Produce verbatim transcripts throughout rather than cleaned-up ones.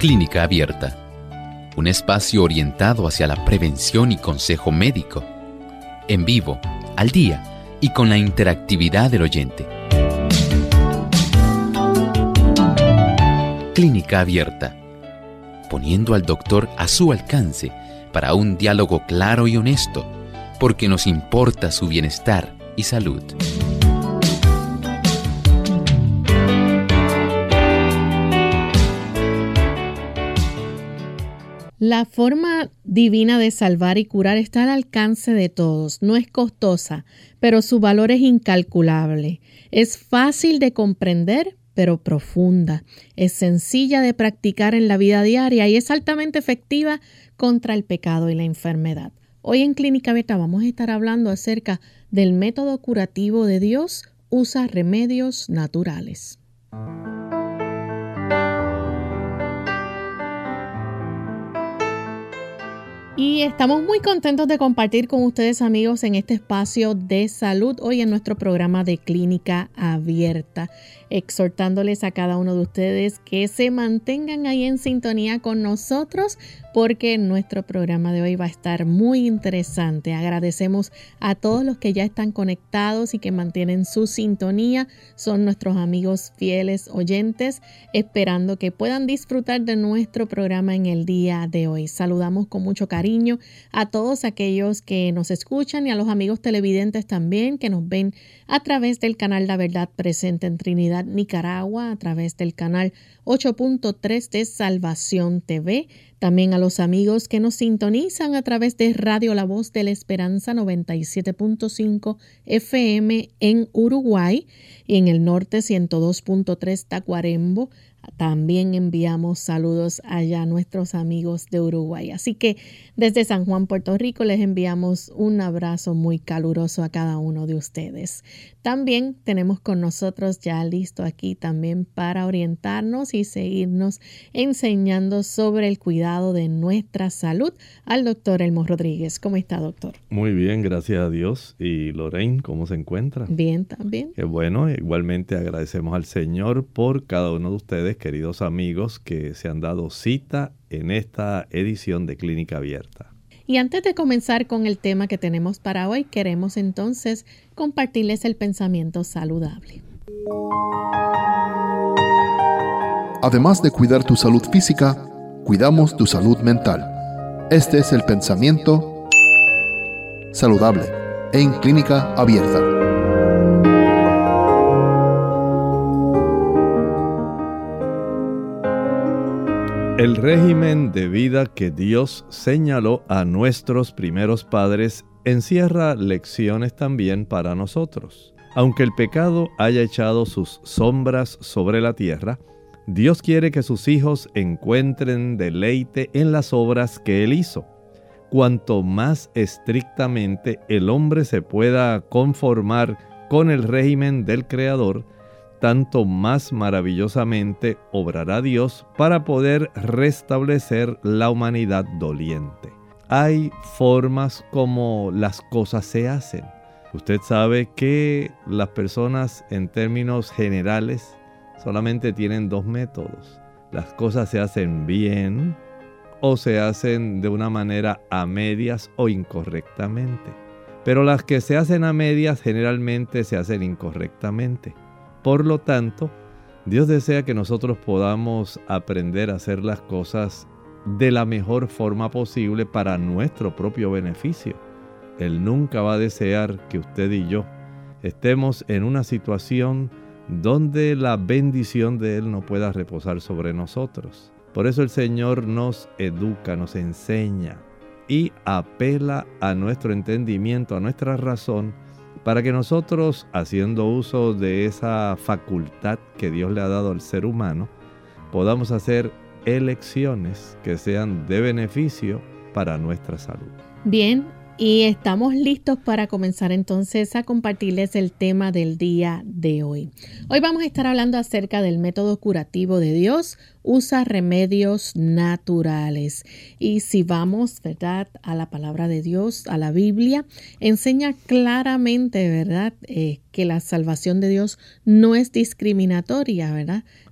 Clínica Abierta, un espacio orientado hacia la prevención y consejo médico, en vivo, al día y con la interactividad del oyente. Clínica Abierta, poniendo al doctor a su alcance para un diálogo claro y honesto, porque nos importa su bienestar y salud. La forma divina de salvar y curar está al alcance de todos. No es costosa, pero su valor es incalculable. Es fácil de comprender, pero profunda. Es sencilla de practicar en la vida diaria y es altamente efectiva contra el pecado y la enfermedad. Hoy en Clínica Abierta vamos a estar hablando acerca del método curativo de Dios. Usa remedios naturales. Y estamos muy contentos de compartir con ustedes, amigos, en este espacio de salud, hoy en nuestro programa de Clínica Abierta, exhortándoles a cada uno de ustedes que se mantengan ahí en sintonía con nosotros, porque nuestro programa de hoy va a estar muy interesante. Agradecemos a todos los que ya están conectados y que mantienen su sintonía. Son nuestros amigos fieles oyentes, esperando que puedan disfrutar de nuestro programa en el día de hoy. Saludamos con mucho cariño a todos aquellos que nos escuchan y a los amigos televidentes también que nos ven a través del canal La Verdad Presente en Trinidad, Nicaragua, a través del canal ocho punto tres de Salvación T V. También a los amigos que nos sintonizan a través de Radio La Voz de la Esperanza noventa y siete punto cinco F M en Uruguay y en el norte ciento dos punto tres Tacuarembó. También enviamos saludos allá a nuestros amigos de Uruguay. Así que desde San Juan, Puerto Rico, les enviamos un abrazo muy caluroso a cada uno de ustedes. También tenemos con nosotros ya listo aquí también para orientarnos y seguirnos enseñando sobre el cuidado de nuestra salud al doctor Elmo Rodríguez. ¿Cómo está, doctor? Muy bien, gracias a Dios. ¿Y Lorraine, cómo se encuentra? Bien, también. Qué bueno, igualmente agradecemos al Señor por cada uno de ustedes, queridos amigos, que se han dado cita en esta edición de Clínica Abierta. Y antes de comenzar con el tema que tenemos para hoy, queremos entonces compartirles el pensamiento saludable. Además de cuidar tu salud física, cuidamos tu salud mental. Este es el pensamiento saludable en Clínica Abierta. El régimen de vida que Dios señaló a nuestros primeros padres encierra lecciones también para nosotros. Aunque el pecado haya echado sus sombras sobre la tierra, Dios quiere que sus hijos encuentren deleite en las obras que Él hizo. Cuanto más estrictamente el hombre se pueda conformar con el régimen del Creador, tanto más maravillosamente obrará Dios para poder restablecer la humanidad doliente. Hay formas como las cosas se hacen. Usted sabe que las personas en términos generales solamente tienen dos métodos. Las cosas se hacen bien o se hacen de una manera a medias o incorrectamente. Pero las que se hacen a medias generalmente se hacen incorrectamente. Por lo tanto, Dios desea que nosotros podamos aprender a hacer las cosas de la mejor forma posible para nuestro propio beneficio. Él nunca va a desear que usted y yo estemos en una situación donde la bendición de Él no pueda reposar sobre nosotros. Por eso el Señor nos educa, nos enseña y apela a nuestro entendimiento, a nuestra razón, para que nosotros, haciendo uso de esa facultad que Dios le ha dado al ser humano, podamos hacer elecciones que sean de beneficio para nuestra salud. Bien, y estamos listos para comenzar entonces a compartirles el tema del día de hoy. Hoy vamos a estar hablando acerca del método curativo de Dios. Usa remedios naturales. Y si vamos, ¿verdad?, a la palabra de Dios, a la Biblia, enseña claramente, ¿verdad?, eh, que la salvación de Dios no es discriminatoria, ¿verdad?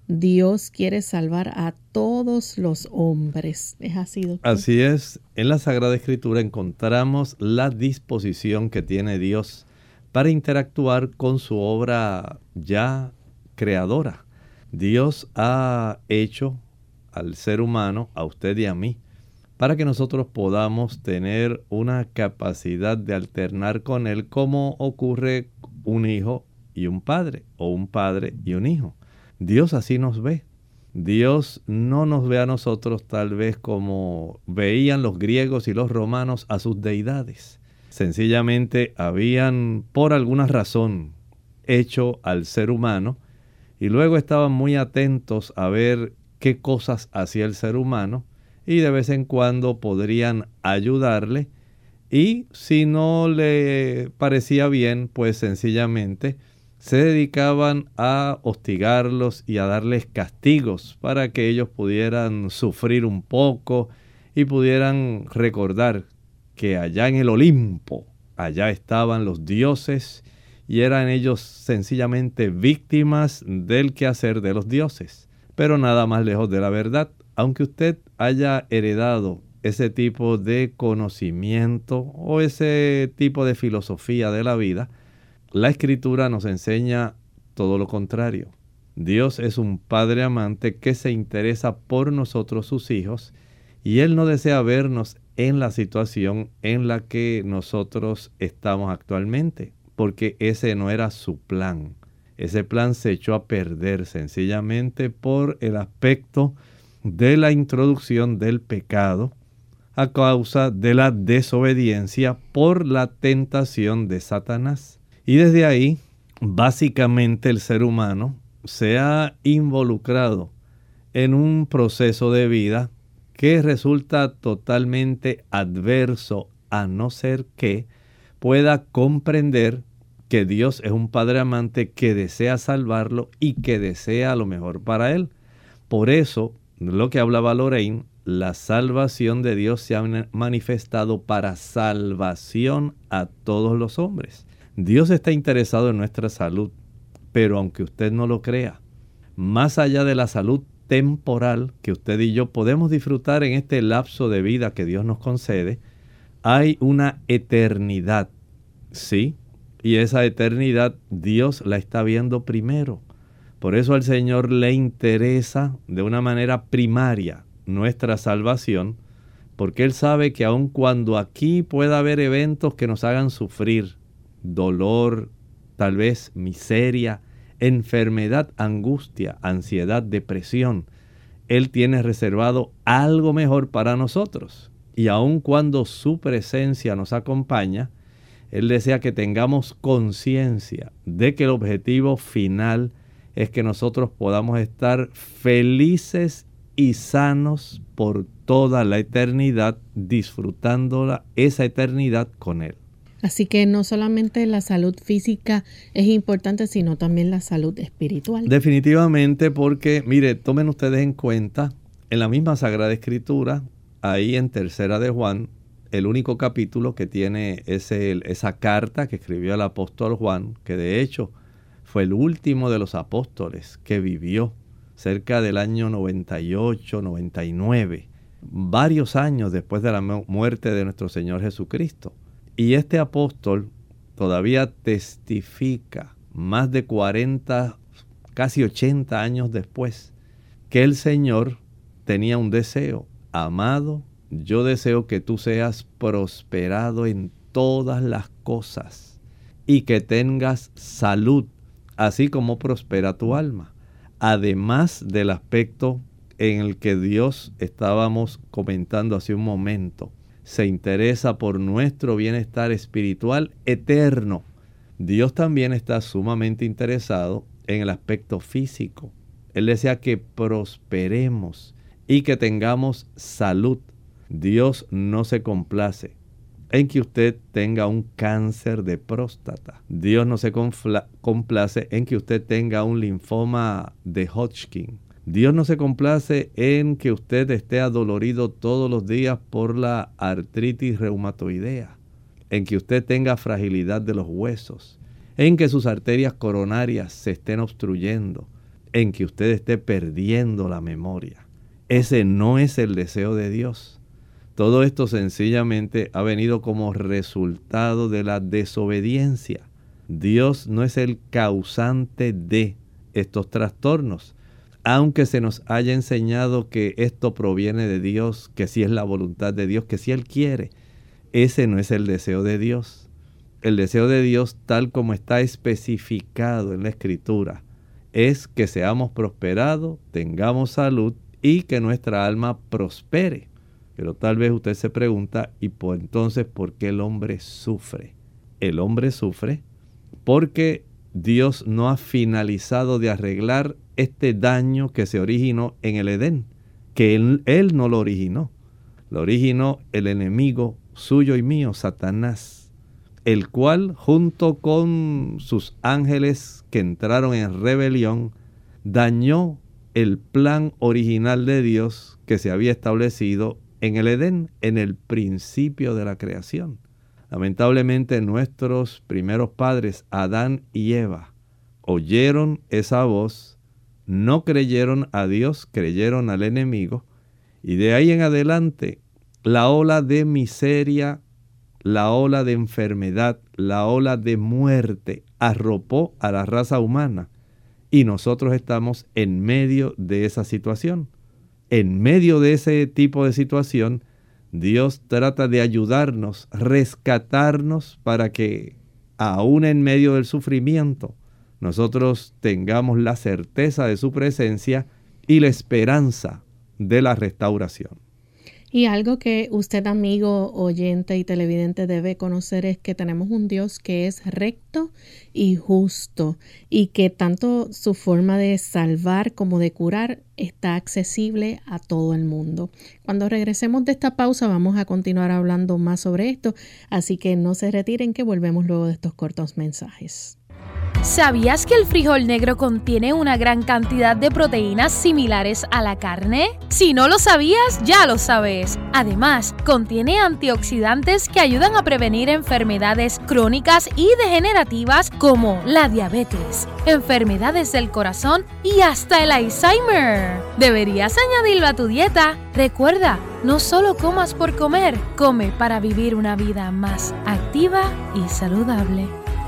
Dios quiere salvar a todos los hombres. ¿Es así, doctor? Así es. En la Sagrada Escritura encontramos la disposición que tiene Dios para interactuar con su obra ya creadora. Dios ha hecho al ser humano, a usted y a mí, para que nosotros podamos tener una capacidad de alternar con Él, como ocurre un hijo y un padre, o un padre y un hijo. Dios así nos ve. Dios no nos ve a nosotros tal vez como veían los griegos y los romanos a sus deidades. Sencillamente habían, por alguna razón, hecho al ser humano y luego estaban muy atentos a ver qué cosas hacía el ser humano y de vez en cuando podrían ayudarle, y si no le parecía bien, pues sencillamente se dedicaban a hostigarlos y a darles castigos para que ellos pudieran sufrir un poco y pudieran recordar que allá en el Olimpo, allá estaban los dioses y eran ellos sencillamente víctimas del quehacer de los dioses. Pero nada más lejos de la verdad. Aunque usted haya heredado ese tipo de conocimiento o ese tipo de filosofía de la vida, la Escritura nos enseña todo lo contrario. Dios es un Padre amante que se interesa por nosotros, sus hijos, y Él no desea vernos en la situación en la que nosotros estamos actualmente, porque ese no era su plan. Ese plan se echó a perder sencillamente por el aspecto de la introducción del pecado a causa de la desobediencia por la tentación de Satanás. Y desde ahí, básicamente el ser humano se ha involucrado en un proceso de vida que resulta totalmente adverso, a no ser que pueda comprender que Dios es un Padre amante que desea salvarlo y que desea lo mejor para él. Por eso, lo que hablaba Lorraine, la salvación de Dios se ha manifestado para salvación a todos los hombres. Dios está interesado en nuestra salud, pero aunque usted no lo crea, más allá de la salud temporal que usted y yo podemos disfrutar en este lapso de vida que Dios nos concede, hay una eternidad, ¿sí? Y esa eternidad Dios la está viendo primero. Por eso al Señor le interesa de una manera primaria nuestra salvación, porque Él sabe que aun cuando aquí pueda haber eventos que nos hagan sufrir, dolor, tal vez miseria, enfermedad, angustia, ansiedad, depresión, Él tiene reservado algo mejor para nosotros. Y aun cuando su presencia nos acompaña, Él desea que tengamos conciencia de que el objetivo final es que nosotros podamos estar felices y sanos por toda la eternidad, disfrutándola, esa eternidad con Él. Así que no solamente la salud física es importante, sino también la salud espiritual. Definitivamente, porque, mire, tomen ustedes en cuenta, en la misma Sagrada Escritura, ahí en Tercera de Juan, el único capítulo que tiene ese, esa carta que escribió el apóstol Juan, que de hecho fue el último de los apóstoles que vivió cerca del año noventa y ocho, noventa y nueve, varios años después de la muerte de nuestro Señor Jesucristo. Y este apóstol todavía testifica más de cuarenta, casi ochenta años después, que el Señor tenía un deseo: amado, yo deseo que tú seas prosperado en todas las cosas y que tengas salud, así como prospera tu alma. Además del aspecto en el que Dios estábamos comentando hace un momento, se interesa por nuestro bienestar espiritual eterno. Dios también está sumamente interesado en el aspecto físico. Él desea que prosperemos y que tengamos salud. Dios no se complace en que usted tenga un cáncer de próstata. Dios no se complace en que usted tenga un linfoma de Hodgkin. Dios no se complace en que usted esté adolorido todos los días por la artritis reumatoidea, en que usted tenga fragilidad de los huesos, en que sus arterias coronarias se estén obstruyendo, en que usted esté perdiendo la memoria. Ese no es el deseo de Dios. Todo esto sencillamente ha venido como resultado de la desobediencia. Dios no es el causante de estos trastornos, aunque se nos haya enseñado que esto proviene de Dios, que sí es la voluntad de Dios, que sí Él quiere. Ese no es el deseo de Dios. El deseo de Dios, tal como está especificado en la Escritura, es que seamos prosperados, tengamos salud y que nuestra alma prospere. Pero tal vez usted se pregunta, ¿y por entonces por qué el hombre sufre? El hombre sufre porque Dios no ha finalizado de arreglar este daño que se originó en el Edén, que Él, él no lo originó. Lo originó el enemigo suyo y mío, Satanás, el cual junto con sus ángeles que entraron en rebelión, dañó el plan original de Dios que se había establecido en el Edén, en el principio de la creación. Lamentablemente nuestros primeros padres, Adán y Eva, oyeron esa voz, no creyeron a Dios, creyeron al enemigo, y de ahí en adelante la ola de miseria, la ola de enfermedad, la ola de muerte arropó a la raza humana, y nosotros estamos en medio de esa situación. En medio de ese tipo de situación, Dios trata de ayudarnos, rescatarnos para que, aún en medio del sufrimiento, nosotros tengamos la certeza de su presencia y la esperanza de la restauración. Y algo que usted, amigo, oyente y televidente, debe conocer es que tenemos un Dios que es recto y justo, y que tanto su forma de salvar como de curar está accesible a todo el mundo. Cuando regresemos de esta pausa vamos a continuar hablando más sobre esto, así que no se retiren, que volvemos luego de estos cortos mensajes. ¿Sabías que el frijol negro contiene una gran cantidad de proteínas similares a la carne? Si no lo sabías, ya lo sabes. Además, contiene antioxidantes que ayudan a prevenir enfermedades crónicas y degenerativas como la diabetes, enfermedades del corazón y hasta el Alzheimer. Deberías añadirlo a tu dieta. Recuerda, no solo comas por comer, come para vivir una vida más activa y saludable.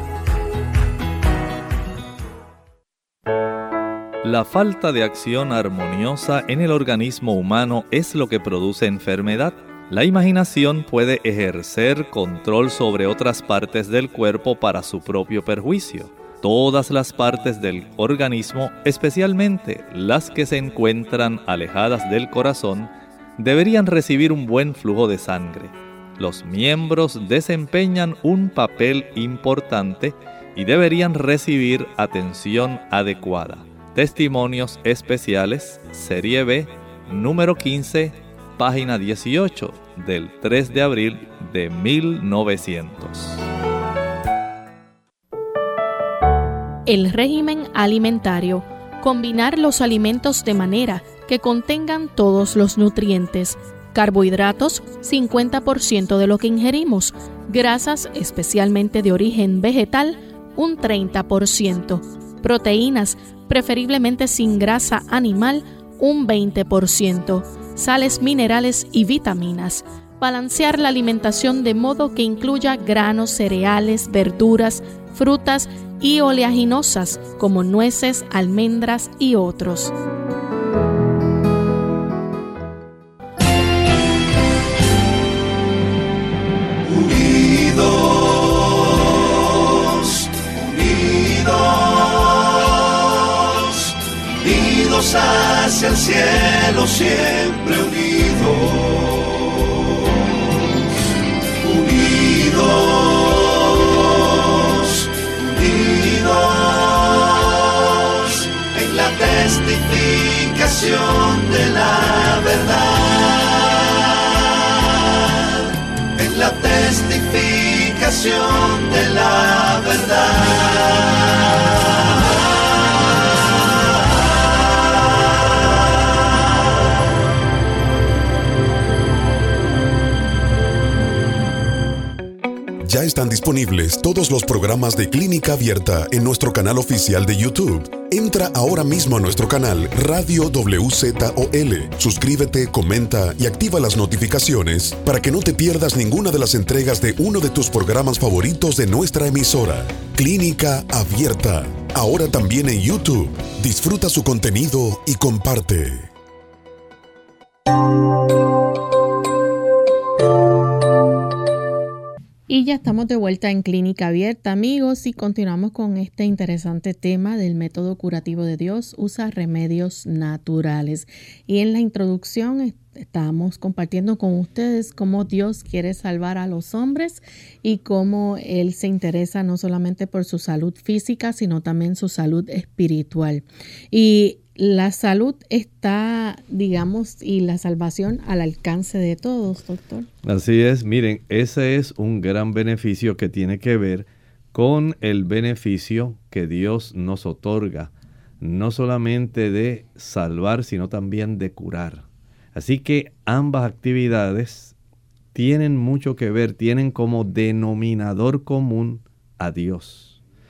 La falta de acción armoniosa en el organismo humano es lo que produce enfermedad. La imaginación puede ejercer control sobre otras partes del cuerpo para su propio perjuicio. Todas las partes del organismo, especialmente las que se encuentran alejadas del corazón, deberían recibir un buen flujo de sangre. Los miembros desempeñan un papel importante y deberían recibir atención adecuada. Testimonios especiales, serie B, número quince, página dieciocho, del tres de abril de mil novecientos. El régimen alimentario. Combinar los alimentos de manera que contengan todos los nutrientes. Carbohidratos, cincuenta por ciento de lo que ingerimos. Grasas, especialmente de origen vegetal, un treinta por ciento. Proteínas, preferiblemente sin grasa animal, un veinte por ciento. Sales minerales y vitaminas. Balancear la alimentación de modo que incluya granos, cereales, verduras, frutas y oleaginosas como nueces, almendras y otros. Unidos, unidos, unidos hacia el cielo, siempre unidos, unidos, unidos, en la testificación de la verdad, en la testificación de la verdad. Ya están disponibles todos los programas de Clínica Abierta en nuestro canal oficial de YouTube. Entra ahora mismo a nuestro canal Radio W Z O L. Suscríbete, comenta y activa las notificaciones para que no te pierdas ninguna de las entregas de uno de tus programas favoritos de nuestra emisora. Clínica Abierta, ahora también en YouTube. Disfruta su contenido y comparte. Y ya estamos de vuelta en Clínica Abierta, amigos, y continuamos con este interesante tema del método curativo de Dios. Usa remedios naturales. Y en la introducción estamos compartiendo con ustedes cómo Dios quiere salvar a los hombres y cómo Él se interesa no solamente por su salud física, sino también su salud espiritual. Y la salud está, digamos, y la salvación al alcance de todos, doctor. Así es, miren, ese es un gran beneficio que tiene que ver con el beneficio que Dios nos otorga, no solamente de salvar, sino también de curar. Así que ambas actividades tienen mucho que ver, tienen como denominador común a Dios.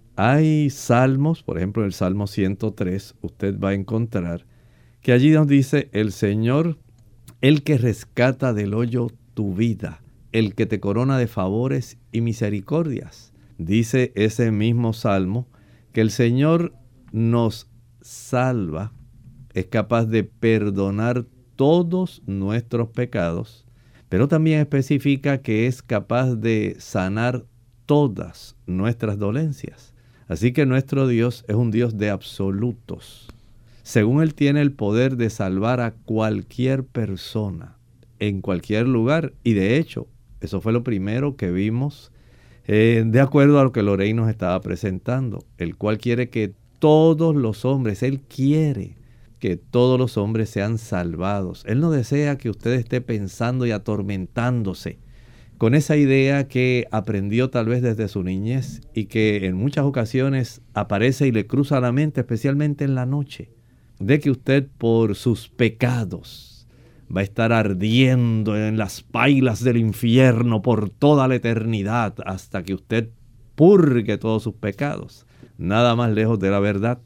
Hay salmos, por ejemplo, el Salmo ciento tres, usted va a encontrar que allí nos dice: el Señor, el que rescata del hoyo tu vida, el que te corona de favores y misericordias. Dice ese mismo Salmo que el Señor nos salva, es capaz de perdonar todos nuestros pecados, pero también especifica que es capaz de sanar todas nuestras dolencias. Así que nuestro Dios es un Dios de absolutos. Según Él tiene el poder de salvar a cualquier persona, en cualquier lugar. Y de hecho, eso fue lo primero que vimos, eh, de acuerdo a lo que Lorraine nos estaba presentando, el cual quiere que todos los hombres, Él quiere que todos los hombres sean salvados. Él no desea que usted esté pensando y atormentándose con esa idea que aprendió tal vez desde su niñez y que en muchas ocasiones aparece y le cruza la mente, especialmente en la noche, de que usted por sus pecados va a estar ardiendo en las pailas del infierno por toda la eternidad hasta que usted purgue todos sus pecados. Nada más lejos de la verdad.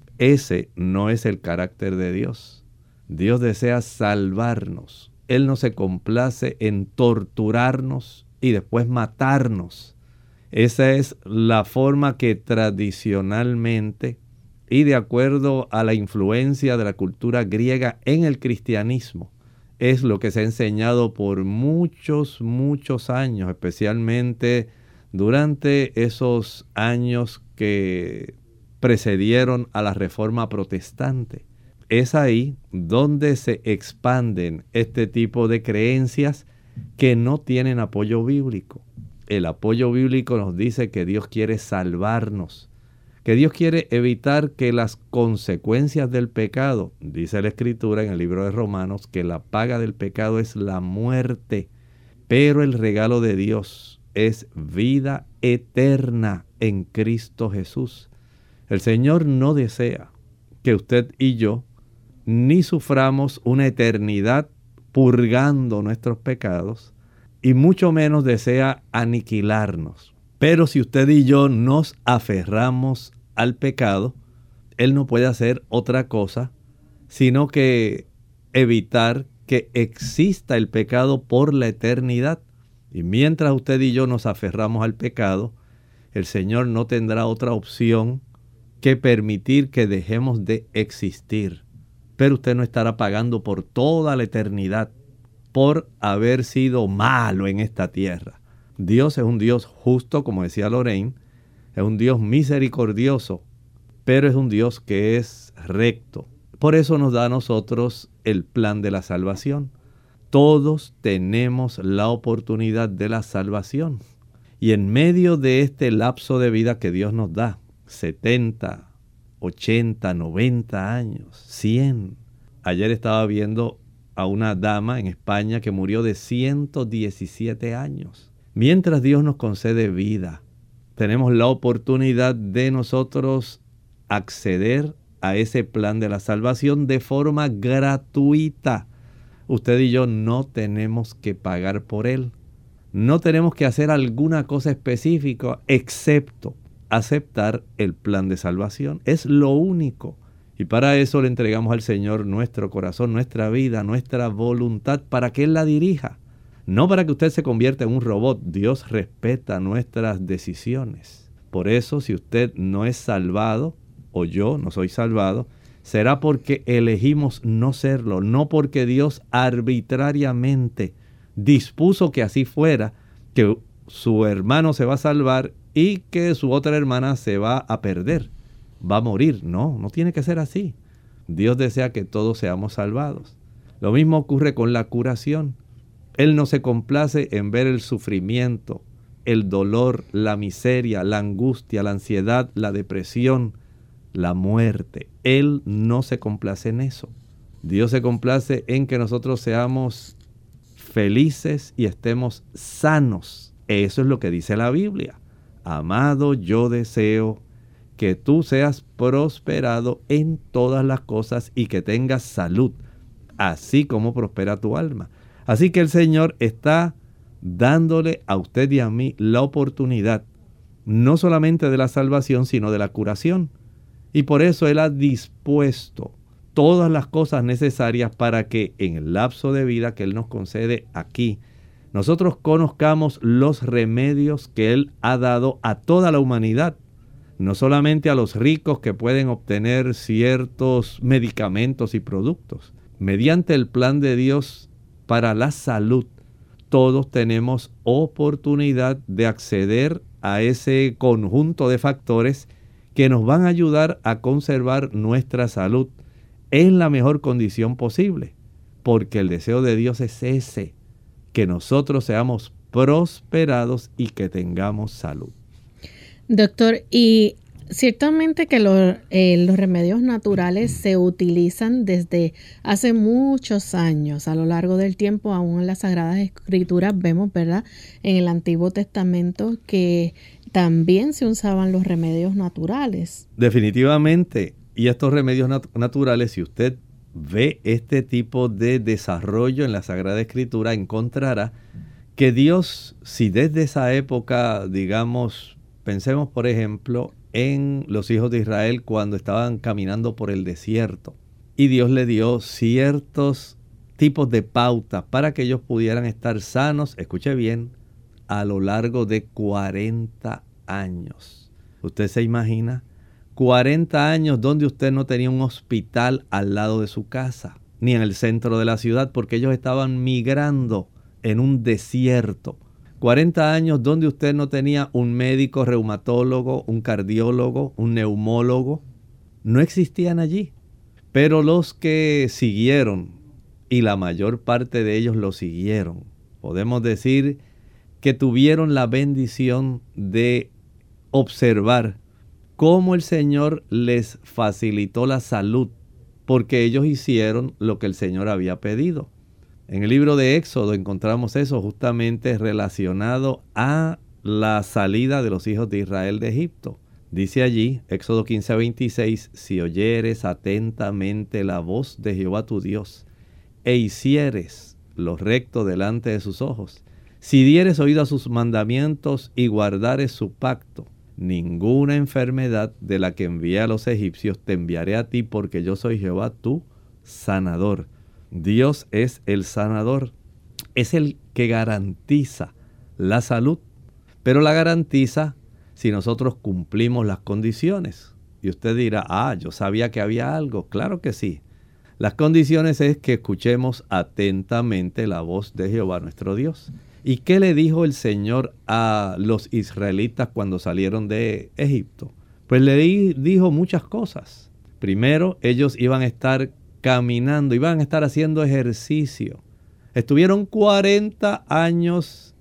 Ese no es el carácter de Dios. Dios desea salvarnos. Él no se complace en torturarnos y después matarnos. Esa es la forma que tradicionalmente y de acuerdo a la influencia de la cultura griega en el cristianismo, es lo que se ha enseñado por muchos, muchos años, especialmente durante esos años que precedieron a la Reforma Protestante. Es ahí donde se expanden este tipo de creencias que no tienen apoyo bíblico. El apoyo bíblico nos dice que Dios quiere salvarnos, que Dios quiere evitar que las consecuencias del pecado, dice la Escritura en el libro de Romanos, que la paga del pecado es la muerte, pero el regalo de Dios es vida eterna en Cristo Jesús. El Señor no desea que usted y yo ni suframos una eternidad purgando nuestros pecados, y mucho menos desea aniquilarnos. Pero si usted y yo nos aferramos al pecado, Él no puede hacer otra cosa sino que evitar que exista el pecado por la eternidad. Y mientras usted y yo nos aferramos al pecado, el Señor no tendrá otra opción que permitir que dejemos de existir. Pero usted no estará pagando por toda la eternidad por haber sido malo en esta tierra. Dios es un Dios justo, como decía Lorraine, es un Dios misericordioso, pero es un Dios que es recto. Por eso nos da a nosotros el plan de la salvación. Todos tenemos la oportunidad de la salvación. Y en medio de este lapso de vida que Dios nos da, setenta, ochenta, noventa años, cien. Ayer estaba viendo a una dama en España que murió de ciento diecisiete años. Mientras Dios nos concede vida, tenemos la oportunidad de nosotros acceder a ese plan de la salvación de forma gratuita. Usted y yo no tenemos que pagar por él. No tenemos que hacer alguna cosa específica excepto aceptar el plan de salvación. Es lo único. Y para eso le entregamos al Señor nuestro corazón, nuestra vida, nuestra voluntad, para que Él la dirija. No para que usted se convierta en un robot. Dios respeta nuestras decisiones. Por eso, si usted no es salvado, o yo no soy salvado, será porque elegimos no serlo, no porque Dios arbitrariamente dispuso que así fuera, que su hermano se va a salvar y que su otra hermana se va a perder, va a morir. No, no tiene que ser así. Dios desea que todos seamos salvados. Lo mismo ocurre con la curación. Él no se complace en ver el sufrimiento, el dolor, la miseria, la angustia, la ansiedad, la depresión, la muerte. Él no se complace en eso. Dios se complace en que nosotros seamos felices y estemos sanos. Eso es lo que dice la Biblia. Amado, yo deseo que tú seas prosperado en todas las cosas y que tengas salud, así como prospera tu alma. Así que el Señor está dándole a usted y a mí la oportunidad, no solamente de la salvación, sino de la curación. Y por eso Él ha dispuesto todas las cosas necesarias para que en el lapso de vida que Él nos concede aquí, nosotros conozcamos los remedios que Él ha dado a toda la humanidad. No solamente a los ricos que pueden obtener ciertos medicamentos y productos. Mediante el plan de Dios para la salud, todos tenemos oportunidad de acceder a ese conjunto de factores que nos van a ayudar a conservar nuestra salud en la mejor condición posible. Porque el deseo de Dios es ese, que nosotros seamos prosperados y que tengamos salud. Doctor, y ciertamente que los, eh, los remedios naturales se utilizan desde hace muchos años. A lo largo del tiempo, aún en las Sagradas Escrituras vemos, ¿verdad?, en el Antiguo Testamento que también se usaban los remedios naturales. Definitivamente. Y estos remedios nat- naturales, si usted ve este tipo de desarrollo en la Sagrada Escritura, encontrará que Dios, si desde esa época, digamos, pensemos por ejemplo en los hijos de Israel cuando estaban caminando por el desierto, y Dios le dio ciertos tipos de pautas para que ellos pudieran estar sanos, escuche bien, a lo largo de cuarenta años. ¿Usted se imagina? cuarenta años donde usted no tenía un hospital al lado de su casa, ni en el centro de la ciudad, porque ellos estaban migrando en un desierto. cuarenta años donde usted no tenía un médico reumatólogo, un cardiólogo, un neumólogo. No existían allí. Pero los que siguieron, y la mayor parte de ellos lo siguieron, podemos decir que tuvieron la bendición de observar cómo el Señor les facilitó la salud, porque ellos hicieron lo que el Señor había pedido. En el libro de Éxodo encontramos eso justamente relacionado a la salida de los hijos de Israel de Egipto. Dice allí, Éxodo quince veintiséis, si oyeres atentamente la voz de Jehová tu Dios, e hicieres lo recto delante de sus ojos, si dieres oído a sus mandamientos y guardares su pacto, ninguna enfermedad de la que envié a los egipcios te enviaré a ti, porque yo soy Jehová tu sanador. Dios es el sanador, es el que garantiza la salud, pero la garantiza si nosotros cumplimos las condiciones. Y usted dirá, ah, yo sabía que había algo. Claro que sí. Las condiciones es que escuchemos atentamente la voz de Jehová nuestro Dios. ¿Y qué le dijo el Señor a los israelitas cuando salieron de Egipto? Pues le di, dijo muchas cosas. Primero, ellos iban a estar caminando, iban a estar haciendo ejercicio. Estuvieron cuarenta años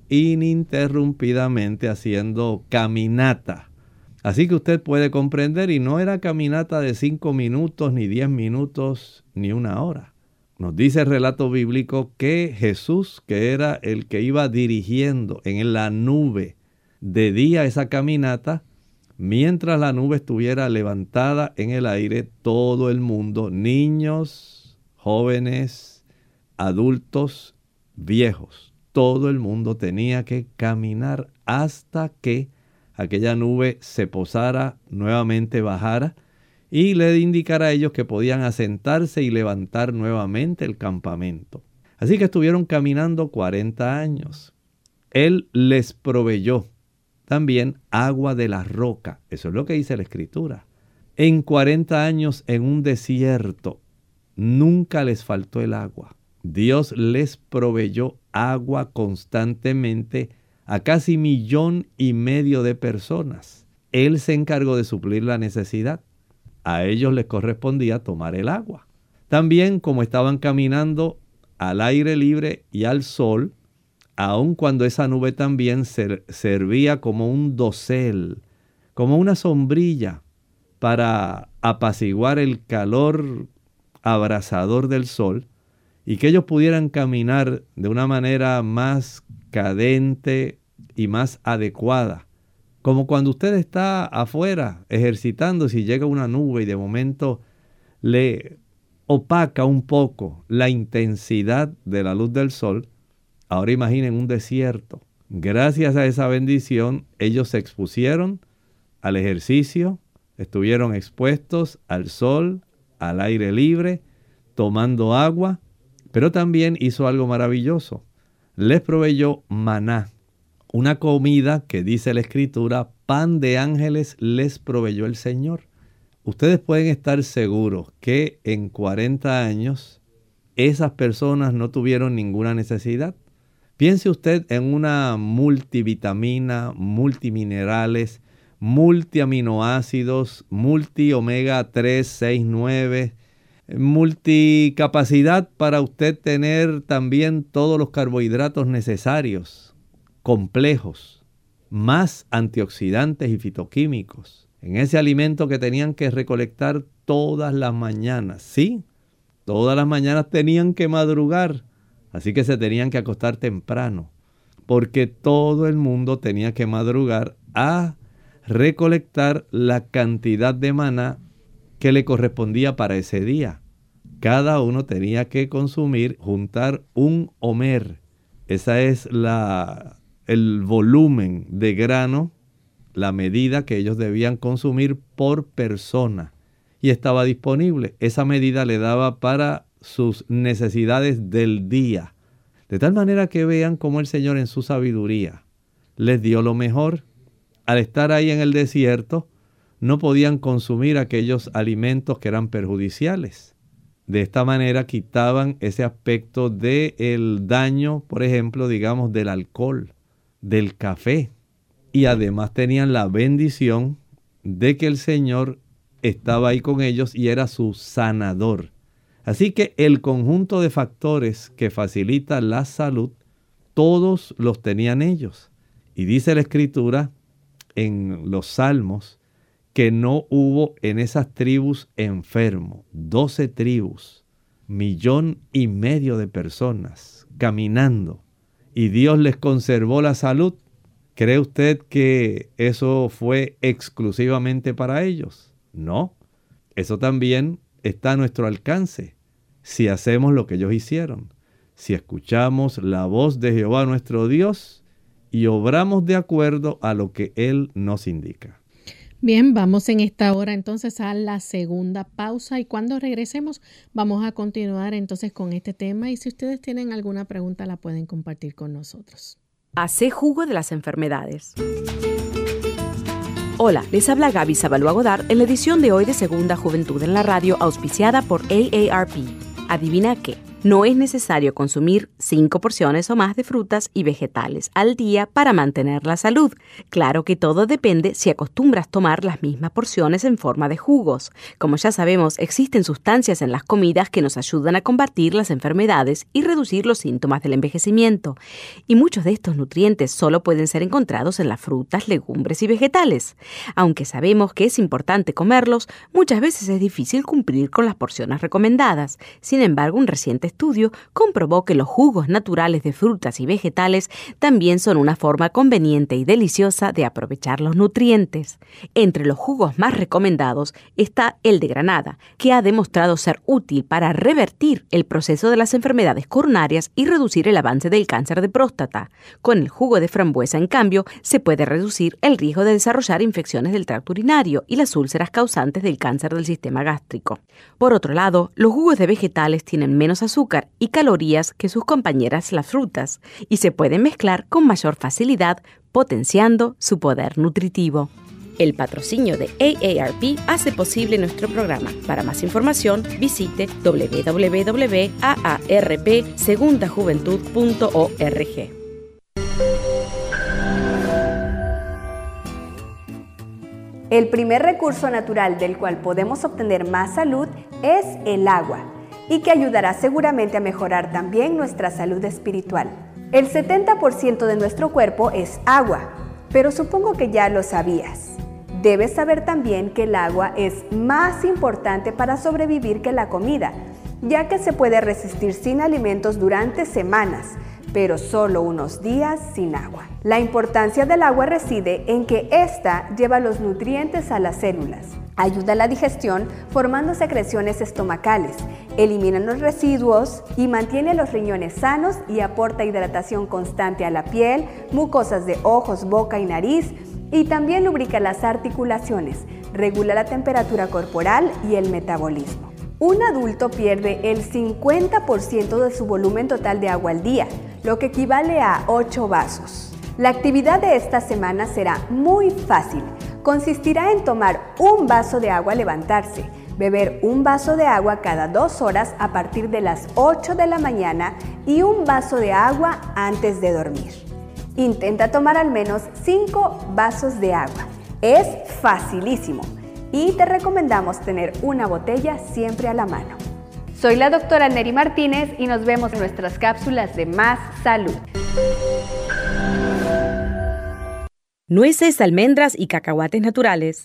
ininterrumpidamente haciendo caminata. Así que usted puede comprender, y no era caminata de cinco minutos, ni diez minutos, ni una hora. Nos dice el relato bíblico que Jesús, que era el que iba dirigiendo en la nube de día esa caminata, mientras la nube estuviera levantada en el aire, todo el mundo, niños, jóvenes, adultos, viejos, todo el mundo tenía que caminar hasta que aquella nube se posara, nuevamente bajara y le indicara a ellos que podían asentarse y levantar nuevamente el campamento. Así que estuvieron caminando cuarenta años. Él les proveyó también agua de la roca. Eso es lo que dice la Escritura. En cuarenta años en un desierto, nunca les faltó el agua. Dios les proveyó agua constantemente a casi millón y medio de personas. Él se encargó de suplir la necesidad. A ellos les correspondía tomar el agua. También, como estaban caminando al aire libre y al sol, aun cuando esa nube también ser, servía como un dosel, como una sombrilla para apaciguar el calor abrasador del sol, y que ellos pudieran caminar de una manera más cadente y más adecuada. Como cuando usted está afuera ejercitando, si llega una nube y de momento le opaca un poco la intensidad de la luz del sol. Ahora imaginen un desierto. Gracias a esa bendición, ellos se expusieron al ejercicio, estuvieron expuestos al sol, al aire libre, tomando agua, pero también hizo algo maravilloso. Les proveyó maná, una comida que dice la Escritura, pan de ángeles les proveyó el Señor. Ustedes pueden estar seguros que en cuarenta años esas personas no tuvieron ninguna necesidad. Piense usted en una multivitamina, multiminerales, multiaminoácidos, multi omega tres, seis, nueve, multicapacidad para usted tener también todos los carbohidratos necesarios, complejos, más antioxidantes y fitoquímicos. En ese alimento que tenían que recolectar todas las mañanas. Sí, todas las mañanas tenían que madrugar, así que se tenían que acostar temprano, porque todo el mundo tenía que madrugar a recolectar la cantidad de maná que le correspondía para ese día. Cada uno tenía que consumir, juntar un homer. Esa es la, el volumen de grano, la medida que ellos debían consumir por persona. Y estaba disponible. Esa medida le daba para sus necesidades del día. De tal manera que vean cómo el Señor en su sabiduría les dio lo mejor. Al estar ahí en el desierto, no podían consumir aquellos alimentos que eran perjudiciales. De esta manera quitaban ese aspecto del daño, por ejemplo, digamos, del alcohol, del café. Y además tenían la bendición de que el Señor estaba ahí con ellos y era su sanador. Así que el conjunto de factores que facilita la salud, todos los tenían ellos. Y dice la Escritura en los Salmos que no hubo en esas tribus enfermo. Doce tribus, millón y medio de personas caminando. Y Dios les conservó la salud. ¿Cree usted que eso fue exclusivamente para ellos? No, eso también está a nuestro alcance si hacemos lo que ellos hicieron. Si escuchamos la voz de Jehová nuestro Dios y obramos de acuerdo a lo que Él nos indica. Bien, vamos en esta hora entonces a la segunda pausa y cuando regresemos vamos a continuar entonces con este tema y si ustedes tienen alguna pregunta la pueden compartir con nosotros. Hacé jugo de las enfermedades. Hola, les habla Gaby Zabalúa Godard en la edición de hoy de Segunda Juventud en la Radio, auspiciada por A A R P. ¿Adivina qué? No es necesario consumir cinco porciones o más de frutas y vegetales al día para mantener la salud. Claro que todo depende si acostumbras tomar las mismas porciones en forma de jugos. Como ya sabemos, existen sustancias en las comidas que nos ayudan a combatir las enfermedades y reducir los síntomas del envejecimiento. Y muchos de estos nutrientes solo pueden ser encontrados en las frutas, legumbres y vegetales. Aunque sabemos que es importante comerlos, muchas veces es difícil cumplir con las porciones recomendadas. Sin embargo, un reciente estudio comprobó que los jugos jugos naturales de frutas y vegetales también son una forma conveniente y deliciosa de aprovechar los nutrientes. Entre los jugos más recomendados está el de granada, que ha demostrado ser útil para revertir el proceso de las enfermedades coronarias y reducir el avance del cáncer de próstata. Con el jugo de frambuesa, en cambio, se puede reducir el riesgo de desarrollar infecciones del tracto urinario y las úlceras causantes del cáncer del sistema gástrico. Por otro lado, los jugos de vegetales tienen menos azúcar y calorías que sus compañeras las frutas y se pueden mezclar con mayor facilidad, potenciando su poder nutritivo. El patrocinio de A A R P hace posible nuestro programa. Para más información, visite doble u doble u doble u punto a a r p segunda juventud punto org. El primer recurso natural del cual podemos obtener más salud es el agua, y que ayudará seguramente a mejorar también nuestra salud espiritual. El setenta por ciento de nuestro cuerpo es agua, pero supongo que ya lo sabías. Debes saber también que el agua es más importante para sobrevivir que la comida, ya que se puede resistir sin alimentos durante semanas, pero solo unos días sin agua. La importancia del agua reside en que ésta lleva los nutrientes a las células, ayuda a la digestión formando secreciones estomacales, elimina los residuos y mantiene los riñones sanos y aporta hidratación constante a la piel, mucosas de ojos, boca y nariz, y también lubrica las articulaciones, regula la temperatura corporal y el metabolismo. Un adulto pierde el cincuenta por ciento de su volumen total de agua al día, lo que equivale a ocho vasos. La actividad de esta semana será muy fácil. Consistirá en tomar un vaso de agua al levantarse, beber un vaso de agua cada dos horas a partir de las ocho de la mañana y un vaso de agua antes de dormir. Intenta tomar al menos cinco vasos de agua. Es facilísimo y te recomendamos tener una botella siempre a la mano. Soy la doctora Neri Martínez y nos vemos en nuestras cápsulas de Más Salud. Nueces, almendras y cacahuates naturales.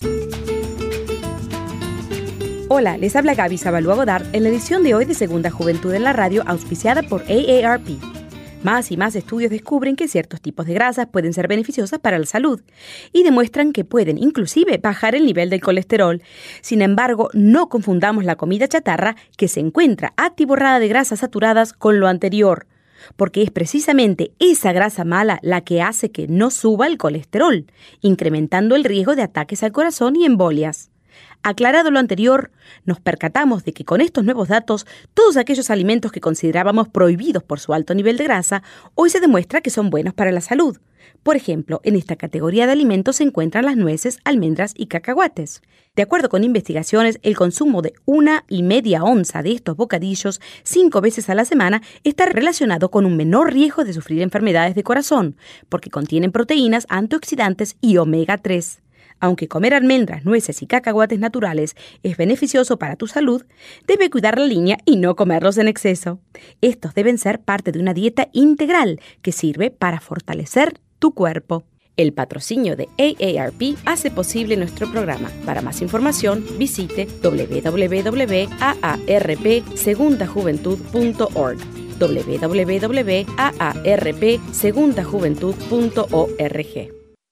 Hola, les habla Gaby Zabalúa Godard en la edición de hoy de Segunda Juventud en la Radio, auspiciada por A A R P. Más y más estudios descubren que ciertos tipos de grasas pueden ser beneficiosas para la salud y demuestran que pueden inclusive bajar el nivel del colesterol. Sin embargo, no confundamos la comida chatarra, que se encuentra atiborrada de grasas saturadas, con lo anterior, porque es precisamente esa grasa mala la que hace que no suba el colesterol, incrementando el riesgo de ataques al corazón y embolias. Aclarado lo anterior, nos percatamos de que con estos nuevos datos, todos aquellos alimentos que considerábamos prohibidos por su alto nivel de grasa, hoy se demuestra que son buenos para la salud. Por ejemplo, en esta categoría de alimentos se encuentran las nueces, almendras y cacahuates. De acuerdo con investigaciones, el consumo de una y media onza de estos bocadillos cinco veces a la semana está relacionado con un menor riesgo de sufrir enfermedades de corazón, porque contienen proteínas, antioxidantes y omega tres. Aunque comer almendras, nueces y cacahuates naturales es beneficioso para tu salud, debe cuidar la línea y no comerlos en exceso. Estos deben ser parte de una dieta integral que sirve para fortalecer tu cuerpo. El patrocinio de A A R P hace posible nuestro programa. Para más información, visite doble u doble u doble u punto a a r p segunda juventud punto org. doble u doble u doble u punto a a r p segunda juventud punto org.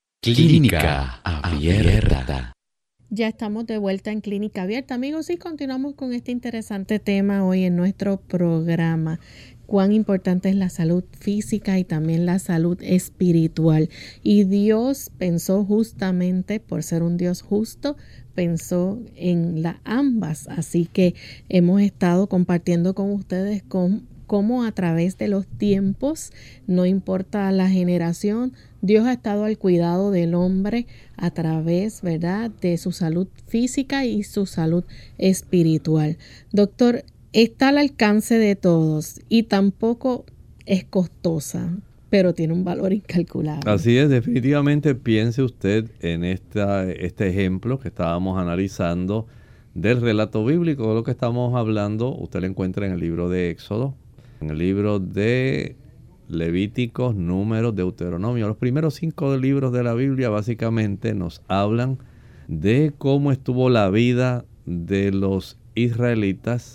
Clínica Abierta. Ya estamos de vuelta en Clínica Abierta, amigos, y continuamos con este interesante tema hoy en nuestro programa. Cuán importante es la salud física y también la salud espiritual. Y Dios pensó justamente, por ser un Dios justo, pensó en las ambas. Así que hemos estado compartiendo con ustedes con cómo a través de los tiempos, no importa la generación, Dios ha estado al cuidado del hombre a través, ¿verdad?, de su salud física y su salud espiritual. Doctor, está al alcance de todos y tampoco es costosa, pero tiene un valor incalculable. Así es, definitivamente piense usted en esta, este ejemplo que estábamos analizando del relato bíblico. De lo que estamos hablando, usted lo encuentra en el libro de Éxodo, en el libro de Levíticos, Números, Deuteronomio. Los primeros cinco libros de la Biblia básicamente nos hablan de cómo estuvo la vida de los israelitas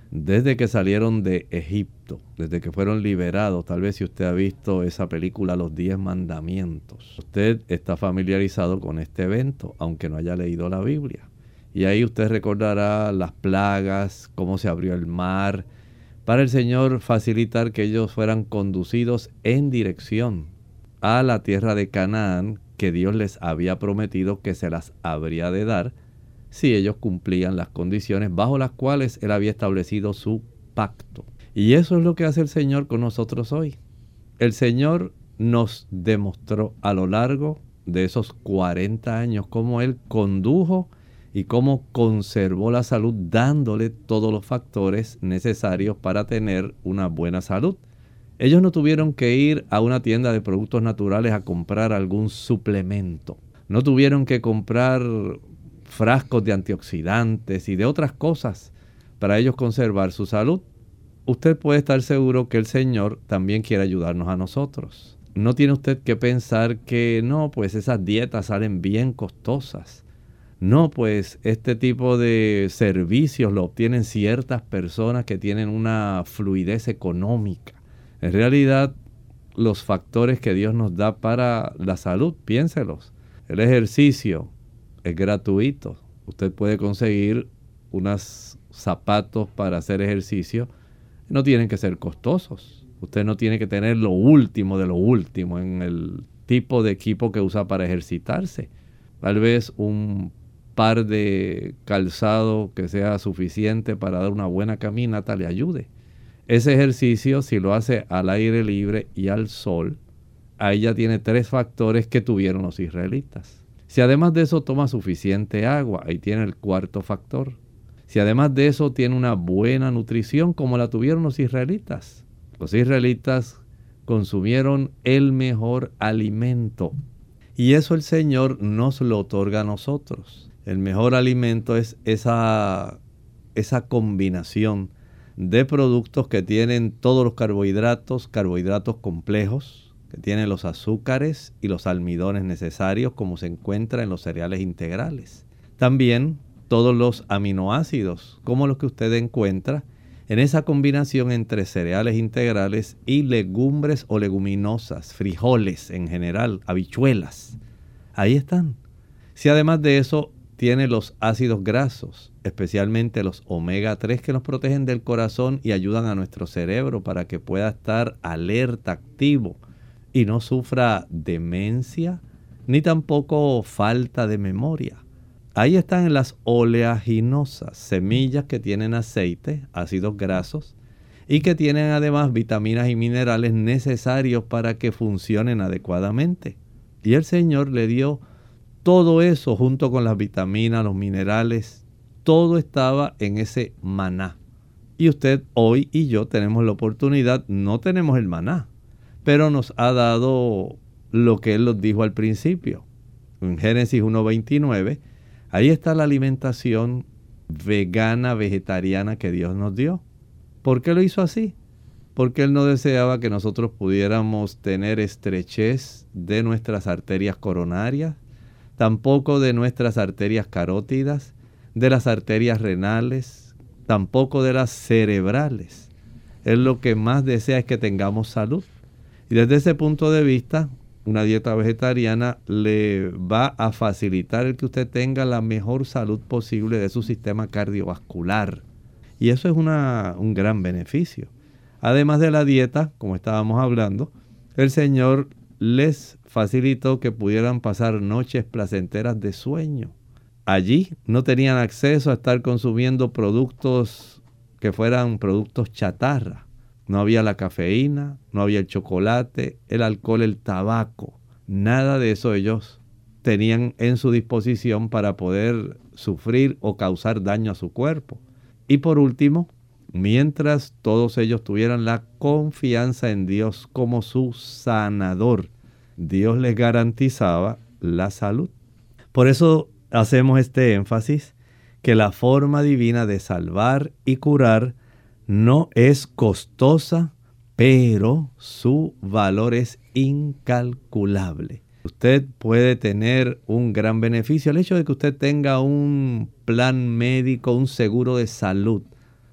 desde que salieron de Egipto, desde que fueron liberados. Tal vez si usted ha visto esa película Los Diez Mandamientos, usted está familiarizado con este evento, aunque no haya leído la Biblia. Y ahí usted recordará las plagas, cómo se abrió el mar, para el Señor facilitar que ellos fueran conducidos en dirección a la tierra de Canaán, que Dios les había prometido que se las habría de dar si ellos cumplían las condiciones bajo las cuales Él había establecido su pacto. Y eso es lo que hace el Señor con nosotros hoy. El Señor nos demostró a lo largo de esos cuarenta años cómo Él condujo y cómo conservó la salud, dándole todos los factores necesarios para tener una buena salud. Ellos no tuvieron que ir a una tienda de productos naturales a comprar algún suplemento. No tuvieron que comprar frascos de antioxidantes y de otras cosas para ellos conservar su salud. Usted puede estar seguro que el Señor también quiere ayudarnos a nosotros. No tiene usted que pensar que no, pues esas dietas salen bien costosas. No, pues este tipo de servicios lo obtienen ciertas personas que tienen una fluidez económica. En realidad, los factores que Dios nos da para la salud, piénselos. El ejercicio es gratuito. Usted puede conseguir unos zapatos para hacer ejercicio. No tienen que ser costosos. Usted no tiene que tener lo último de lo último en el tipo de equipo que usa para ejercitarse. Tal vez un par de calzado que sea suficiente para dar una buena caminata le ayude. Ese ejercicio, si lo hace al aire libre y al sol, ahí ya tiene tres factores que tuvieron los israelitas. Si además de eso toma suficiente agua, ahí tiene el cuarto factor. Si además de eso tiene una buena nutrición como la tuvieron los israelitas. Los israelitas consumieron el mejor alimento. Y eso el Señor nos lo otorga a nosotros. El mejor alimento es esa, esa combinación de productos que tienen todos los carbohidratos, carbohidratos complejos, que tienen los azúcares y los almidones necesarios como se encuentra en los cereales integrales. También todos los aminoácidos, como los que usted encuentra en esa combinación entre cereales integrales y legumbres o leguminosas, frijoles en general, habichuelas. Ahí están. Si además de eso tiene los ácidos grasos, especialmente los omega tres que nos protegen del corazón y ayudan a nuestro cerebro para que pueda estar alerta, activo y no sufra demencia ni tampoco falta de memoria. Ahí están las oleaginosas, semillas que tienen aceite, ácidos grasos y que tienen además vitaminas y minerales necesarios para que funcionen adecuadamente. Y el Señor le dio todo eso junto con las vitaminas, los minerales, todo estaba en ese maná. Y usted hoy y yo tenemos la oportunidad, no tenemos el maná, pero nos ha dado lo que Él nos dijo al principio. En Génesis uno veintinueve, ahí está la alimentación vegana, vegetariana que Dios nos dio. ¿Por qué lo hizo así? Porque Él no deseaba que nosotros pudiéramos tener estrechez de nuestras arterias coronarias, tampoco de nuestras arterias carótidas, de las arterias renales, tampoco de las cerebrales. Él lo que más desea es que tengamos salud. Y desde ese punto de vista, una dieta vegetariana le va a facilitar el que usted tenga la mejor salud posible de su sistema cardiovascular. Y eso es una, un gran beneficio. Además de la dieta, como estábamos hablando, el Señor les facilitó que pudieran pasar noches placenteras de sueño. Allí no tenían acceso a estar consumiendo productos que fueran productos chatarra. No había la cafeína, no había el chocolate, el alcohol, el tabaco. Nada de eso ellos tenían en su disposición para poder sufrir o causar daño a su cuerpo. Y por último, mientras todos ellos tuvieran la confianza en Dios como su sanador, Dios les garantizaba la salud. Por eso hacemos este énfasis, que la forma divina de salvar y curar no es costosa, pero su valor es incalculable. Usted puede tener un gran beneficio. El hecho de que usted tenga un plan médico, un seguro de salud,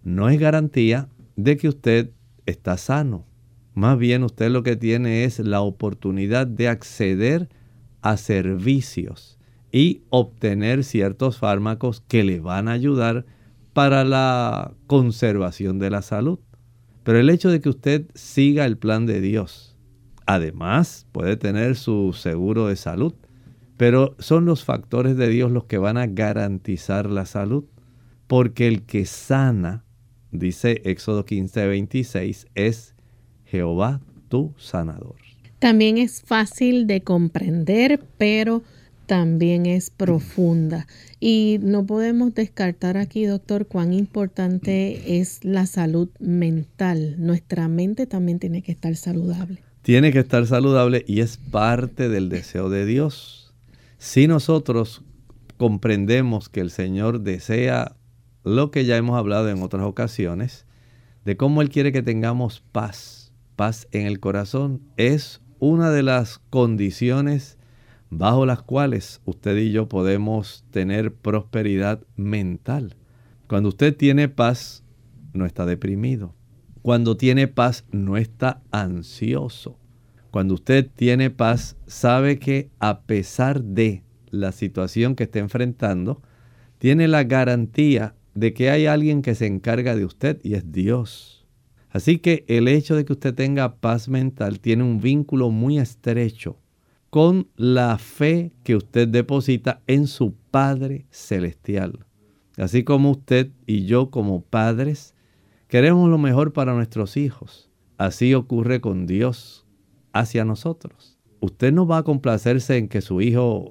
no es garantía de que usted está sano. Más bien usted lo que tiene es la oportunidad de acceder a servicios y obtener ciertos fármacos que le van a ayudar para la conservación de la salud. Pero el hecho de que usted siga el plan de Dios, además puede tener su seguro de salud, pero son los factores de Dios los que van a garantizar la salud. Porque el que sana, dice Éxodo quince veintiséis, es Jehová tu sanador. También es fácil de comprender, pero también es profunda. Y no podemos descartar aquí, doctor, cuán importante es la salud mental. Nuestra mente también tiene que estar saludable. Tiene que estar saludable y es parte del deseo de Dios. Si nosotros comprendemos que el Señor desea lo que ya hemos hablado en otras ocasiones, de cómo Él quiere que tengamos paz, paz en el corazón, es una de las condiciones bajo las cuales usted y yo podemos tener prosperidad mental. Cuando usted tiene paz, no está deprimido. Cuando tiene paz, no está ansioso. Cuando usted tiene paz, sabe que a pesar de la situación que está enfrentando, tiene la garantía de que hay alguien que se encarga de usted y es Dios. Así que el hecho de que usted tenga paz mental tiene un vínculo muy estrecho con la fe que usted deposita en su Padre Celestial. Así como usted y yo como padres queremos lo mejor para nuestros hijos, así ocurre con Dios hacia nosotros. Usted no va a complacerse en que su hijo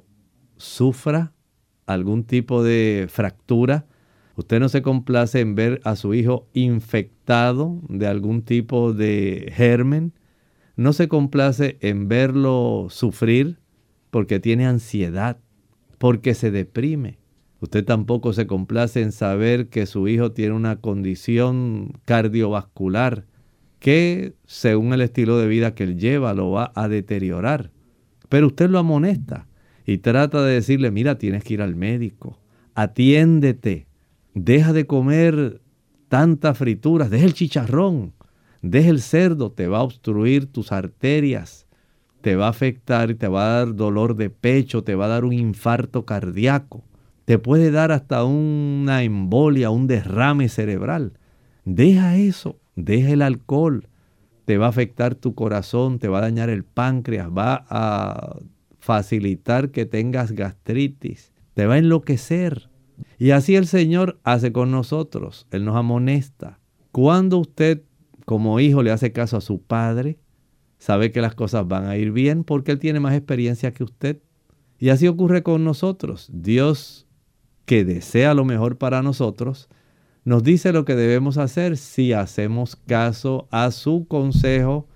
sufra algún tipo de fractura. Usted no se complace en ver a su hijo infectado de algún tipo de germen. No se complace en verlo sufrir porque tiene ansiedad, porque se deprime. Usted tampoco se complace en saber que su hijo tiene una condición cardiovascular que, según el estilo de vida que él lleva, lo va a deteriorar. Pero usted lo amonesta y trata de decirle, mira, tienes que ir al médico, atiéndete. Deja de comer tantas frituras, deja el chicharrón, deja el cerdo, te va a obstruir tus arterias, te va a afectar y te va a dar dolor de pecho, te va a dar un infarto cardíaco, te puede dar hasta una embolia, un derrame cerebral. Deja eso, deja el alcohol, te va a afectar tu corazón, te va a dañar el páncreas, va a facilitar que tengas gastritis, te va a enloquecer. Y así el Señor hace con nosotros. Él nos amonesta. Cuando usted, como hijo, le hace caso a su padre, sabe que las cosas van a ir bien porque Él tiene más experiencia que usted. Y así ocurre con nosotros. Dios, que desea lo mejor para nosotros, nos dice lo que debemos hacer si hacemos caso a su consejo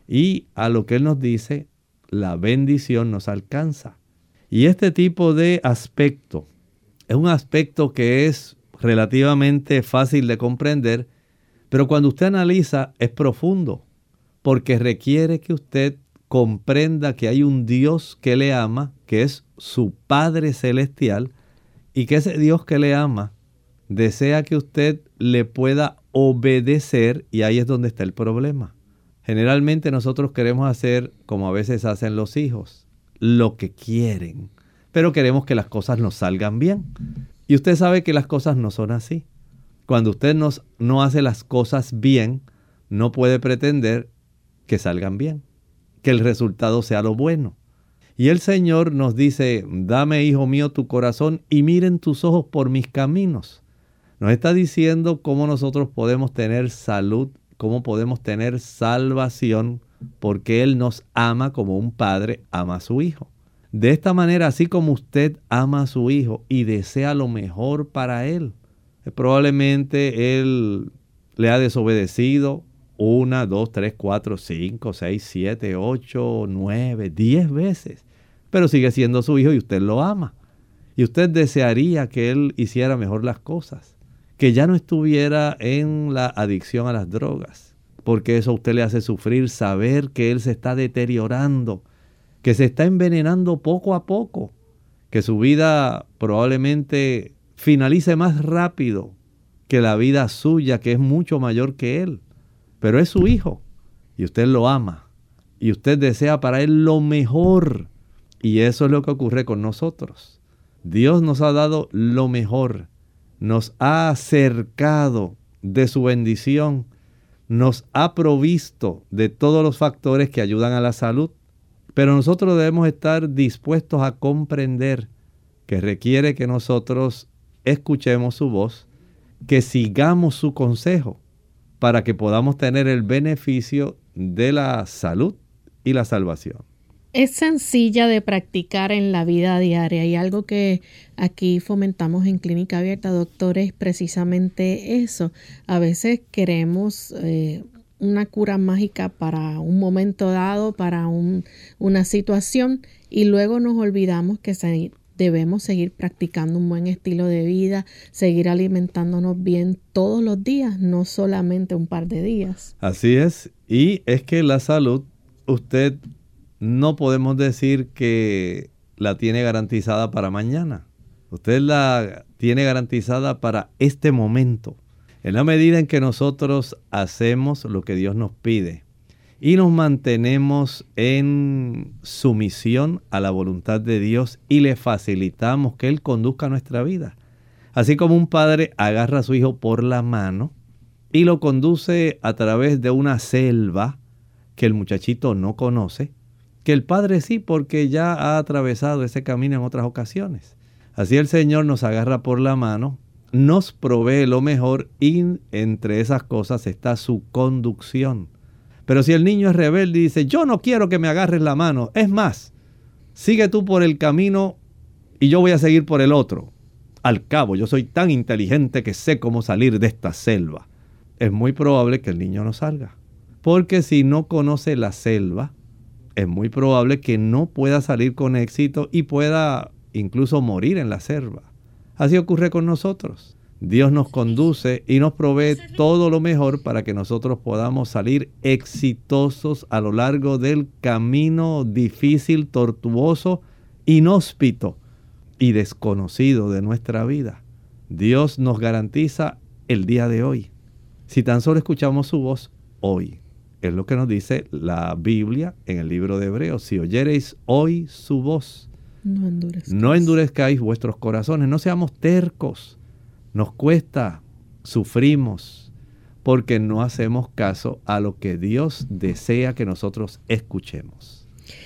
y a lo que Él nos dice, la bendición nos alcanza. Y este tipo de aspecto es un aspecto que es relativamente fácil de comprender, pero cuando usted analiza es profundo, porque requiere que usted comprenda que hay un Dios que le ama, que es su Padre Celestial, y que ese Dios que le ama desea que usted le pueda obedecer, y ahí es donde está el problema. Generalmente nosotros queremos hacer, como a veces hacen los hijos, lo que quieren, pero queremos que las cosas nos salgan bien. Y usted sabe que las cosas no son así. Cuando usted no, no hace las cosas bien, no puede pretender que salgan bien, que el resultado sea lo bueno. Y el Señor nos dice, dame, hijo mío, tu corazón y miren tus ojos por mis caminos. Nos está diciendo cómo nosotros podemos tener salud, cómo podemos tener salvación, porque Él nos ama como un padre ama a su hijo. De esta manera, así como usted ama a su hijo y desea lo mejor para él, probablemente él le ha desobedecido una, dos, tres, cuatro, cinco, seis, siete, ocho, nueve, diez veces, pero sigue siendo su hijo y usted lo ama. Y usted desearía que él hiciera mejor las cosas, que ya no estuviera en la adicción a las drogas, porque eso a usted le hace sufrir saber que él se está deteriorando, que se está envenenando poco a poco, que su vida probablemente finalice más rápido que la vida suya, que es mucho mayor que él. Pero es su hijo y usted lo ama y usted desea para él lo mejor. Y eso es lo que ocurre con nosotros. Dios nos ha dado lo mejor, nos ha acercado de su bendición, nos ha provisto de todos los factores que ayudan a la salud, pero nosotros debemos estar dispuestos a comprender que requiere que nosotros escuchemos su voz, que sigamos su consejo para que podamos tener el beneficio de la salud y la salvación. Es sencilla de practicar en la vida diaria y algo que aquí fomentamos en Clínica Abierta, doctor, es precisamente eso. A veces queremos eh, una cura mágica para un momento dado, para un, una situación, y luego nos olvidamos que se, debemos seguir practicando un buen estilo de vida, seguir alimentándonos bien todos los días, no solamente un par de días. Así es, y es que la salud, usted no podemos decir que la tiene garantizada para mañana. Usted la tiene garantizada para este momento. En la medida en que nosotros hacemos lo que Dios nos pide y nos mantenemos en sumisión a la voluntad de Dios y le facilitamos que Él conduzca nuestra vida. Así como un padre agarra a su hijo por la mano y lo conduce a través de una selva que el muchachito no conoce, que el Padre sí, porque ya ha atravesado ese camino en otras ocasiones. Así el Señor nos agarra por la mano, nos provee lo mejor y entre esas cosas está su conducción. Pero si el niño es rebelde y dice, yo no quiero que me agarres la mano, es más, sigue tú por el camino y yo voy a seguir por el otro. Al cabo, yo soy tan inteligente que sé cómo salir de esta selva. Es muy probable que el niño no salga, porque si no conoce la selva, es muy probable que no pueda salir con éxito y pueda incluso morir en la selva. Así ocurre con nosotros. Dios nos conduce y nos provee todo lo mejor para que nosotros podamos salir exitosos a lo largo del camino difícil, tortuoso, inhóspito y desconocido de nuestra vida. Dios nos garantiza el día de hoy. Si tan solo escuchamos su voz hoy. Es lo que nos dice la Biblia en el libro de Hebreos. Si oyereis hoy su voz, no endurezcáis. no endurezcáis vuestros corazones. No seamos tercos. Nos cuesta, sufrimos, porque no hacemos caso a lo que Dios desea que nosotros escuchemos.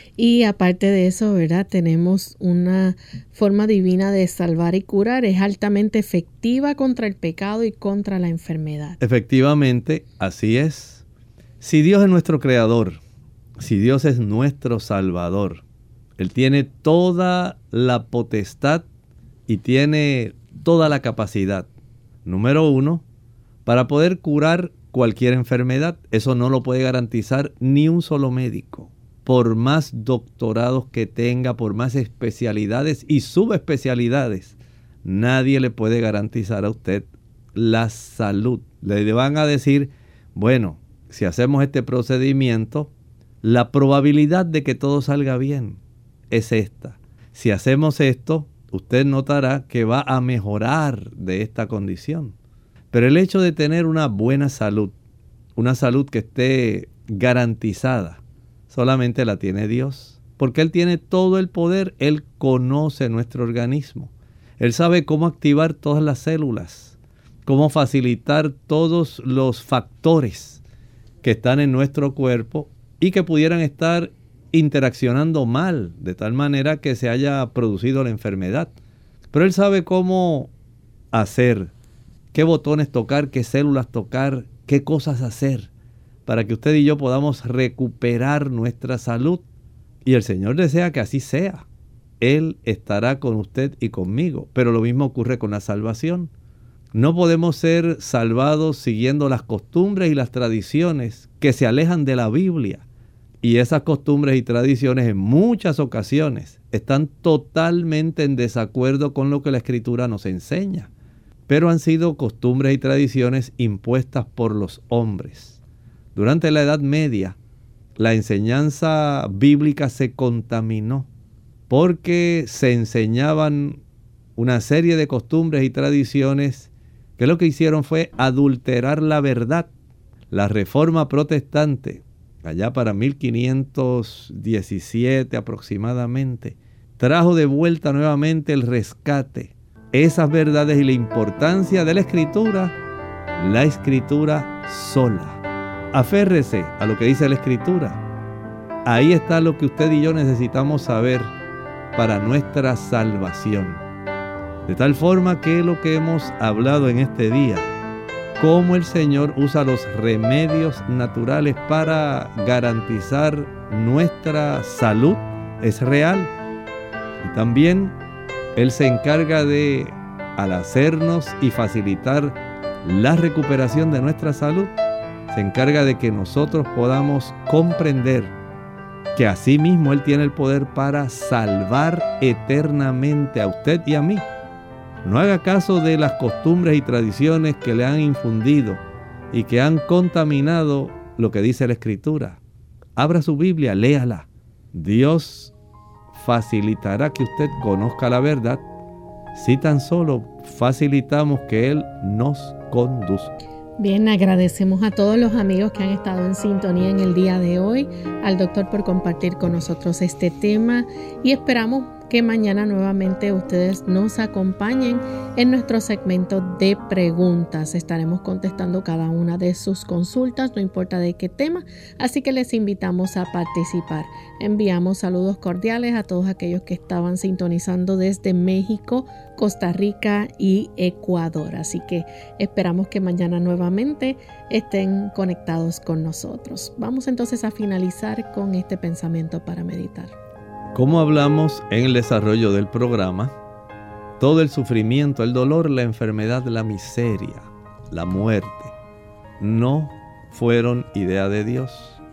Y aparte de eso, ¿verdad? Tenemos una forma divina de salvar y curar. Es altamente efectiva contra el pecado y contra la enfermedad. Efectivamente, así es. Si Dios es nuestro creador, si Dios es nuestro salvador, Él tiene toda la potestad y tiene toda la capacidad, número uno, para poder curar cualquier enfermedad. Eso no lo puede garantizar ni un solo médico. Por más doctorados que tenga, por más especialidades y subespecialidades, nadie le puede garantizar a usted la salud. Le van a decir, bueno, si hacemos este procedimiento, la probabilidad de que todo salga bien es esta. Si hacemos esto, usted notará que va a mejorar de esta condición. Pero el hecho de tener una buena salud, una salud que esté garantizada, solamente la tiene Dios. Porque Él tiene todo el poder, Él conoce nuestro organismo. Él sabe cómo activar todas las células, cómo facilitar todos los factores que están en nuestro cuerpo y que pudieran estar interaccionando mal, de tal manera que se haya producido la enfermedad. Pero Él sabe cómo hacer, qué botones tocar, qué células tocar, qué cosas hacer, para que usted y yo podamos recuperar nuestra salud. Y el Señor desea que así sea. Él estará con usted y conmigo. Pero lo mismo ocurre con la salvación. No podemos ser salvados siguiendo las costumbres y las tradiciones que se alejan de la Biblia. Y esas costumbres y tradiciones en muchas ocasiones están totalmente en desacuerdo con lo que la Escritura nos enseña. Pero han sido costumbres y tradiciones impuestas por los hombres. Durante la Edad Media, la enseñanza bíblica se contaminó porque se enseñaban una serie de costumbres y tradiciones que que lo que hicieron fue adulterar la verdad. La Reforma Protestante, allá para mil quinientos diecisiete aproximadamente, trajo de vuelta nuevamente el rescate, esas verdades y la importancia de la Escritura, la Escritura sola. Aférrese a lo que dice la Escritura. Ahí está lo que usted y yo necesitamos saber para nuestra salvación. De tal forma que lo que hemos hablado en este día, cómo el Señor usa los remedios naturales para garantizar nuestra salud, es real. Y también Él se encarga de, al hacernos y facilitar la recuperación de nuestra salud, se encarga de que nosotros podamos comprender que asimismo Él tiene el poder para salvar eternamente a usted y a mí. No haga caso de las costumbres y tradiciones que le han infundido y que han contaminado lo que dice la Escritura. Abra su Biblia, léala. Dios facilitará que usted conozca la verdad si tan solo facilitamos que Él nos conduzca. Bien, agradecemos a todos los amigos que han estado en sintonía en el día de hoy, al doctor por compartir con nosotros este tema y esperamos que mañana nuevamente ustedes nos acompañen en nuestro segmento de preguntas. Estaremos contestando cada una de sus consultas, no importa de qué tema, así que les invitamos a participar. Enviamos saludos cordiales a todos aquellos que estaban sintonizando desde México, Costa Rica y Ecuador. Así que esperamos que mañana nuevamente estén conectados con nosotros. Vamos entonces a finalizar con este pensamiento para meditar. Como hablamos en el desarrollo del programa, todo el sufrimiento, el dolor, la enfermedad, la miseria, la muerte, no fueron idea de Dios.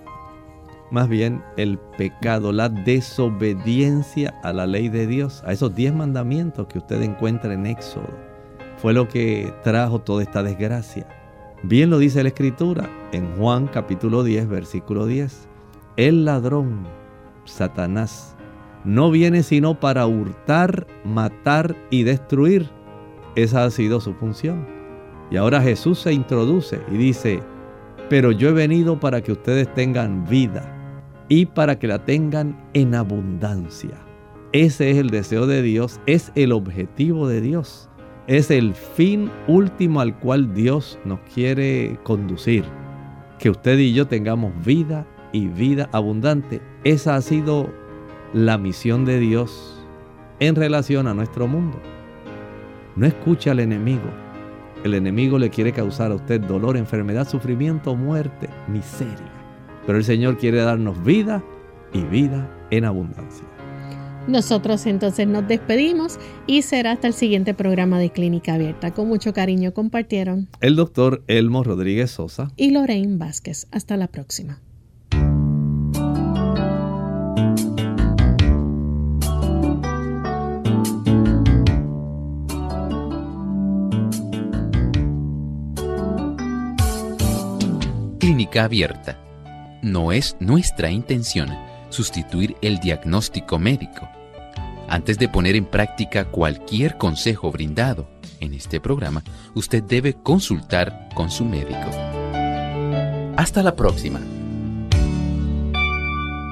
Más bien el pecado, la desobediencia a la ley de Dios, a esos diez mandamientos que usted encuentra en Éxodo, fue lo que trajo toda esta desgracia. Bien lo dice la Escritura en Juan capítulo diez, versículo diez. El ladrón, Satanás, no viene sino para hurtar, matar y destruir. Esa ha sido su función. Y ahora Jesús se introduce y dice, pero yo he venido para que ustedes tengan vida y para que la tengan en abundancia. Ese es el deseo de Dios, es el objetivo de Dios, es el fin último al cual Dios nos quiere conducir. Que usted y yo tengamos vida y vida abundante. Esa ha sido la misión de Dios en relación a nuestro mundo. No escuche al enemigo. El enemigo le quiere causar a usted dolor, enfermedad, sufrimiento, muerte, miseria. Pero el Señor quiere darnos vida y vida en abundancia. Nosotros entonces nos despedimos y será hasta el siguiente programa de Clínica Abierta. Con mucho cariño compartieron el doctor Elmo Rodríguez Sosa y Lorraine Vázquez. Hasta la próxima. Clínica Abierta. No es nuestra intención sustituir el diagnóstico médico. Antes de poner en práctica cualquier consejo brindado en este programa, usted debe consultar con su médico. Hasta la próxima.